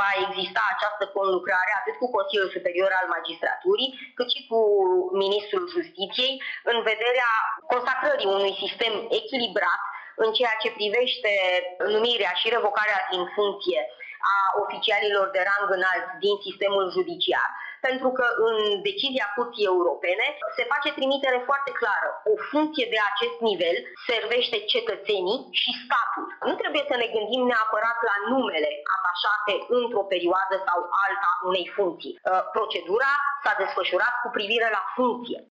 va exista această conlucrare atât cu Consiliul Superior al Magistraturii, cât și cu Ministrul Justiției, în vederea consacrării unui sistem echilibrat în ceea ce privește numirea și revocarea din funcție a oficialilor de rang înalt din sistemul judiciar. Pentru că în decizia Curții Europene se face trimitere foarte clară. O funcție de acest nivel servește cetățenii și statul. Nu trebuie să ne gândim neapărat la numele atașate într-o perioadă sau alta unei funcții. Procedura s-a desfășurat cu privire la funcție.